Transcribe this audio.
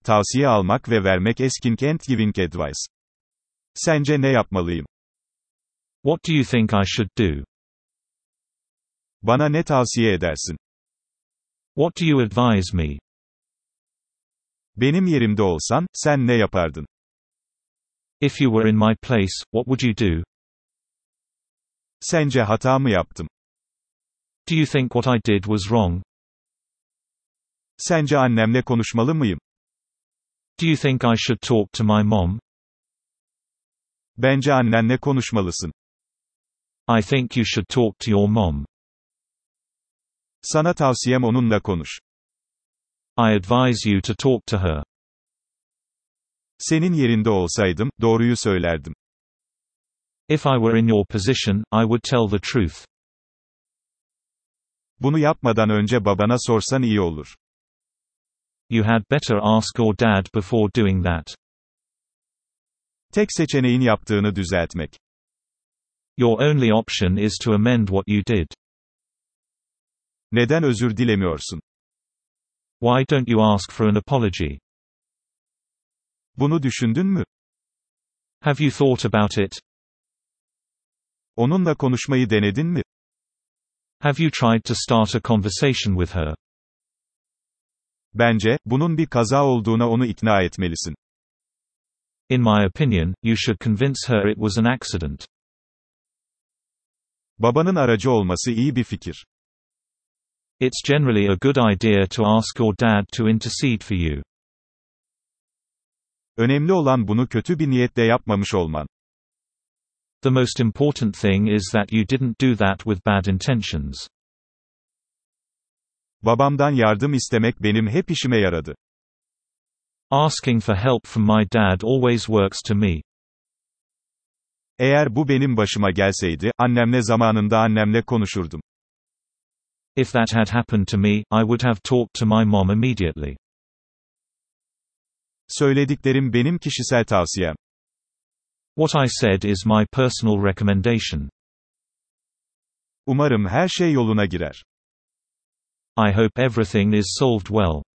tavsiye almak ve vermek asking and giving advice. Sence ne yapmalıyım? What do you think I should do? Bana ne tavsiye edersin? What do you advise me? Benim yerimde olsan, sen ne yapardın? If you were in my place, what would you do? Sence hata mı yaptım? Do you think what I did was wrong? Sence annemle konuşmalı mıyım? Do you think I should talk to my mom? Bence annenle konuşmalısın. I think you should talk to your mom. Sana tavsiyem onunla konuş. I advise you to talk to her. Senin yerinde olsaydım, doğruyu söylerdim. If I were in your position, I would tell the truth. Bunu yapmadan önce babana sorsan iyi olur. You had better ask your dad before doing that. Tek seçeneğin yaptığını düzeltmek. Your only option is to amend what you did. Neden özür dilemiyorsun? Why don't you ask for an apology? Bunu düşündün mü? Have you thought about it? Onunla konuşmayı denedin mi? Have you tried to start a conversation with her? Bence, bunun bir kaza olduğuna onu ikna etmelisin. In my opinion, you should convince her it was an accident. Babanın aracı olması iyi bir fikir. It's generally a good idea to ask your dad to intercede for you. Önemli olan bunu kötü bir niyetle yapmamış olman. The most important thing is that you didn't do that with bad intentions. Babamdan yardım istemek benim hep işime yaradı. Asking for help from my dad always works to me. Eğer bu benim başıma gelseydi, annemle konuşurdum. If that had happened to me, I would have talked to my mom immediately. Söylediklerim benim kişisel tavsiyem. What I said is my personal recommendation. Umarım her şey yoluna girer. I hope everything is solved well.